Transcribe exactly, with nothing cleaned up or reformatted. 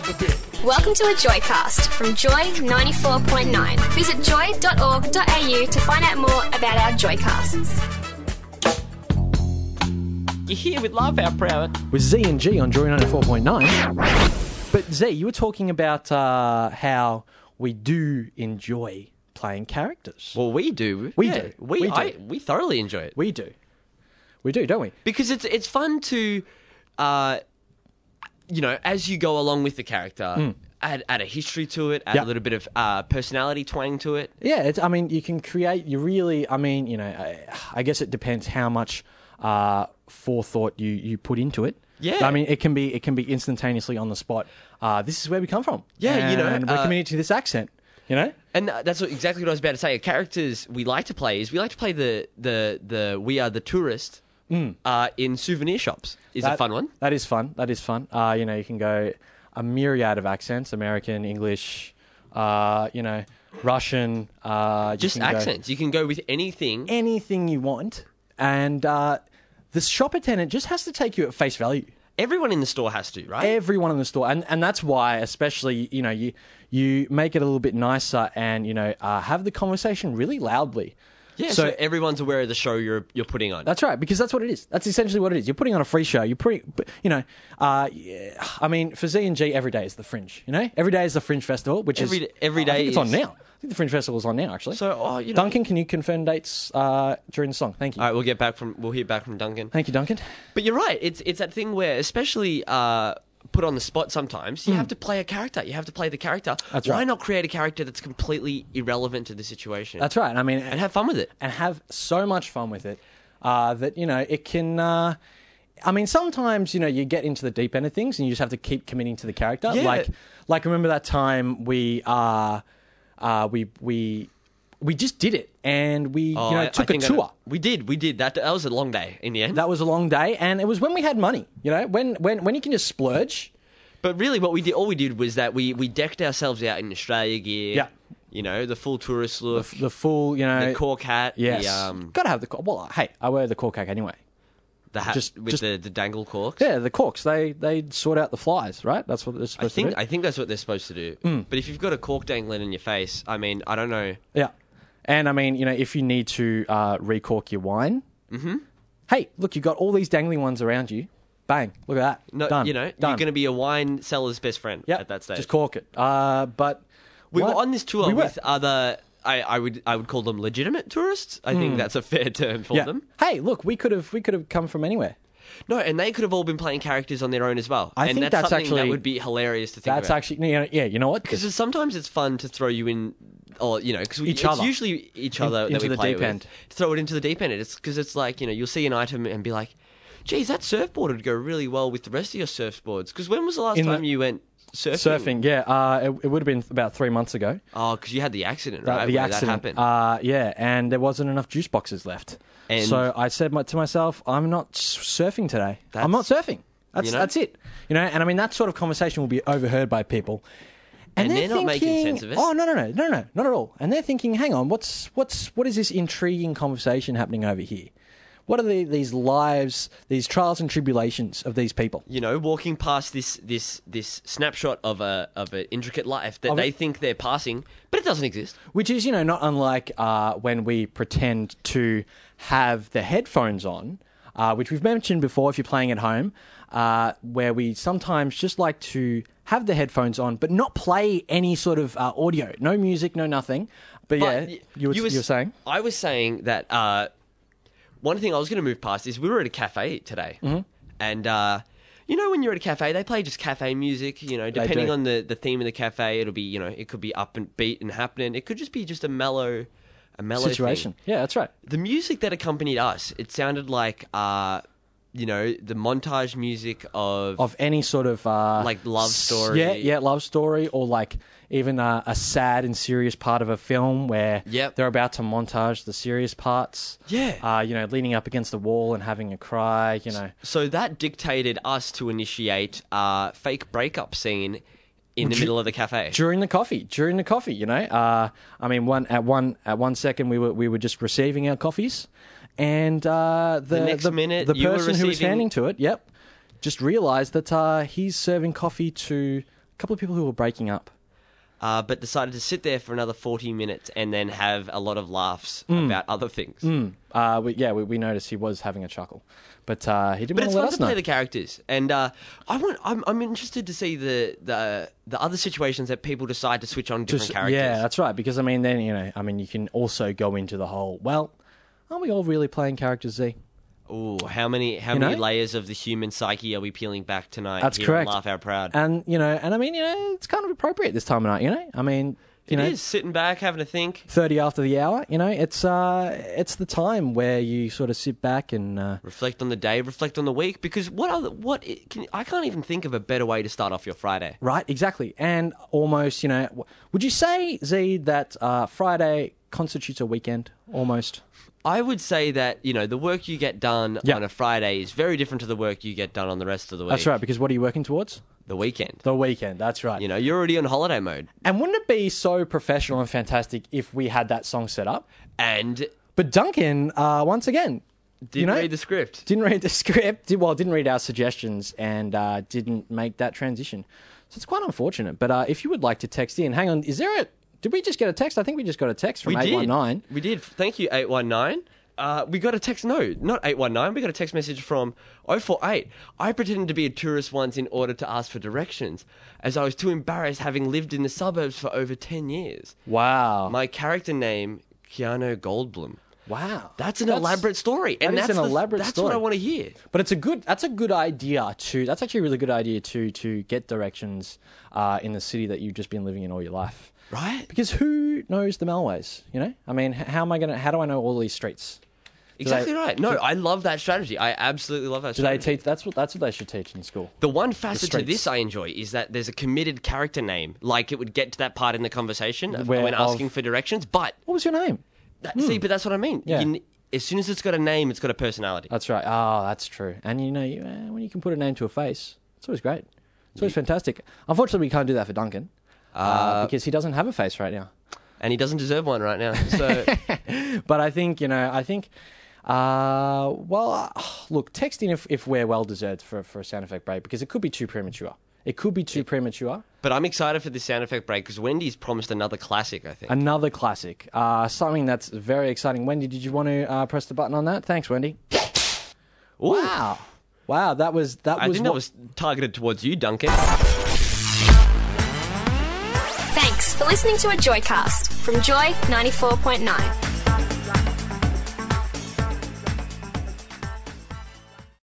a bit. Welcome to a Joycast from Joy ninety-four point nine. Visit joy dot org dot a u to find out more about our Joycasts. You're here with Laugh Out Proud. With Z and G on Joy ninety-four point nine. But Z, you were talking about uh, how we do enjoy playing characters. Well, we do. We Yeah, do. We, We do. I, we thoroughly enjoy it. We do. We do, don't we? Because it's it's fun to, uh, you know, as you go along with the character, add, add a history to it, add Yeah. a little bit of uh, personality twang to it. Yeah, it's, I mean, you can create, you really, I mean, you know, I, I guess it depends how much uh, forethought you, you put into it. Yeah. I mean, it can be it can be instantaneously on the spot. Uh, this is where we come from. Yeah, you know, And we're uh, committed to this accent, you know? And that's what, exactly what I was about to say. Characters we like to play is we like to play the the, the We Are the Tourist uh, in souvenir shops. Is a That- fun one. That is fun. That is fun. Uh, you know, you can go a myriad of accents: American, English, uh, you know, Russian. Uh, you Just can go accents. You can go with anything. anything you want, and uh, the shop attendant just has to take you at face value. Everyone in the store has to, right? Everyone in the store, and and that's why, especially, you know, you you make it a little bit nicer, and you know, uh, have the conversation really loudly. yeah. So, everyone's aware of the show you're you're putting on. That's right, because that's what it is. That's essentially what it is. You're putting on a free show. You're putting, you know, uh, yeah, I mean, for Z and G, every day is the Fringe. You know, every day is the Fringe Festival, which Every- is every I day think it's on is- now. I think the Fringe Festival is on now, actually. So, oh, you know. Duncan, can you confirm dates uh, during the song? Thank you. All right, we'll get back from we'll hear back from Duncan. Thank you, Duncan. But you're right. It's it's that thing where, especially uh, put on the spot, sometimes you have to play a character. You have to play the character. Hmm. That's Why right. not create a character that's completely irrelevant to the situation? That's right. I mean, and have fun with it. and have so much fun with it uh, that, you know, it can... Uh, I mean, sometimes, you know, you get into the deep end of things and you just have to keep committing to the character. Yeah. Like, like remember that time we, uh, uh, we, we, we just did it and we, Oh, you know, I- I took a think I tour. know- we did. We did. That that was a long day in the end. That was a long day, and it was when we had money. You know, when when when you can just splurge. But really, what we did, all we did was that we we decked ourselves out in Australia gear. Yeah. You know, the full tourist look, The full, you know, the cork hat, Yes, the um, gotta have the cork. Well, hey, I wear the cork hack anyway. the hat just- with just- the, the dangle corks. Yeah, the corks. They they sort out the flies, right? That's what they're I supposed think to do. I think that's what they're supposed to do. Hmm. But if you've got a cork dangling in your face, I mean, I don't know. Yeah. And I mean, you know, if you need to uh, recork your wine, mm-hmm. hey, look, you've got all these dangling ones around you. Bang, look at that. No, Done. you know, Done. you're going to be a wine seller's best friend Yep, at that stage. Just cork it. Uh, but We what? were on this tour We were. with other. I, I would I would call them legitimate tourists. I think that's a fair term for Hmm. yeah. them. Hey, look, we could have we could have come from anywhere. No, and they could have all been playing characters on their own as well. I and think that's, that's something actually- that would be hilarious to think That's about. actually, you know, yeah, you know what? Because sometimes it's fun to throw you in, or you know, because Each it's other. usually each other that into we the play deep with. end. To throw it into the deep end. It's because it's like, you know, you'll see an item and be like, "Geez, that surfboard would go really well with the rest of your surfboards." Because when was the last In the- time you went surfing? Surfing, yeah, uh, it, it would have been about three months ago. Oh, because you had the accident, That- right? the where accident, that happened. Uh, yeah, and there wasn't enough juice boxes left. And- so I said my, to myself, I'm not s- surfing today. I'm not That's- surfing. That's you know? that's it. You know, and I mean that sort of conversation will be overheard by people. And they're they're not making thinking, sense of it. Oh no no no no no not at all. And they're thinking, hang on, what's what's what is this intriguing conversation happening over here? What are the, these lives, these trials and tribulations of these people? you know, walking past this this this snapshot of a of an intricate life that Of they it. think they're passing, but it doesn't exist. Which is, you know, not unlike uh, when we pretend to have the headphones on, uh, which we've mentioned before if you're playing at home, uh, where we sometimes just like to have the headphones on, but not play any sort of uh, audio. No music, no nothing. But, yeah, y- you were, you was- were saying? I was saying that uh, one thing I was going to move past is we were at a cafe today, Mm-hmm. and uh, you know when you're at a cafe, they play just cafe music. You know, depending do. on the, the theme of the cafe, it'll be you know it could be up and beat and happening. It could just be just a mellow, a mellow Situation. thing. Yeah, that's right. The music that accompanied us, it sounded like uh, you know the montage music of, Of any sort of... Uh, Like love s- story. Yeah, yeah, love story, or like even a, a sad and serious part of a film where Yep. they're about to montage the serious parts. Yeah. Uh, you know, leaning up against the wall and having a cry, you know. So that dictated us to initiate a fake breakup scene in the Ju- middle of the cafe. During the coffee, during the coffee, you know. Uh, I mean, one at one at one second we were we were just receiving our coffees, and uh, the The next minute, the you were person who was receiving- handing to it, yep, just realised that uh, he's serving coffee to couple of people who were breaking up. Uh, but decided to sit there for another forty minutes and then have a lot of laughs about other things. Mm. Uh, we, yeah, we, we noticed he was having a chuckle, but uh, he didn't But want it's to let fun us to know. play the characters, and uh, I want. I'm, I'm interested to see the, the the other situations that people decide to switch on different Just- characters. Yeah, that's right. Because I mean, then you know, I mean, you can also go into the whole. Well, aren't we all really playing characters, Z? Ooh, how many how You many know? layers of the human psyche are we peeling back tonight? That's here correct. On Laugh Out Proud. And you know, and I mean, you know, it's kind of appropriate this time of night. You know, I mean, you It know, is sitting back, having a think, thirty after the hour. You know, it's uh, it's the time where you sort of sit back and. Uh, reflect on the day, reflect on the week. Because what other what can, I can't even think of a better way to start off your Friday. Right, exactly. And almost, you know, w- would you say, Z, that uh, Friday constitutes a weekend almost? I would say that, you know, the work you get done Yeah. on a Friday is very different to the work you get done on the rest of the week. That's right, because what are you working towards? The weekend. The weekend, that's right. You know, you're already on holiday mode. And wouldn't it be so professional and fantastic if we had that song set up? And But Duncan, uh, once again, didn't you know, read the script. didn't read the script, did, well, didn't read our suggestions and uh, didn't make that transition. So it's quite unfortunate. But uh, if you would like to text in, hang on, is there a... Did we just get a text? I think we just got a text from We eight one nine. did. We did. Thank you, eight one nine. Uh, we got a text, no, not eight one nine. We got a text message from oh four eight. I pretended to be a tourist once in order to ask for directions, as I was too embarrassed having lived in the suburbs for over ten years. Wow. My character name, Keanu Goldblum. wow. That's an elaborate story. And that is that's an the- elaborate That's story. what I want to hear. But it's a good. That's a good idea to. That's actually a really good idea to to get directions uh, in the city that you've just been living in all your life. Right? Because who knows the Melways? You know. I mean, h- how am I gonna? How do I know all these streets? Exactly they- right. No, I love that strategy. I absolutely love that Do they strategy. teach? That's what. That's what they should teach in school. The one facet to streets. this I enjoy is that there's a committed character name. Like it would get to that part in the conversation of- Where when of- asking for directions. But, What was your name? that, see, but that's what I mean. Yeah. You n- as soon as it's got a name, it's got a personality. That's right. Oh, that's true. And you know, you, uh, when you can put a name to a face, it's always great. It's always fantastic. Unfortunately, we can't do that for Duncan uh, because he doesn't have a face right now. And he doesn't deserve one right now. So But I think, you know, I think, uh, well, uh, look, text in if, if we're well deserved for, for a sound effect break because it could be too premature. It could be too premature. But I'm excited for this sound effect break because Wendy's promised another classic, I think. Another classic. Uh, something that's very exciting. Wendy, did you want to uh, press the button on that? Thanks, Wendy. Ooh. Wow. Wow, that was... That I was think that what- was targeted towards you, Duncan. Thanks for listening to a Joycast from Joy ninety-four point nine.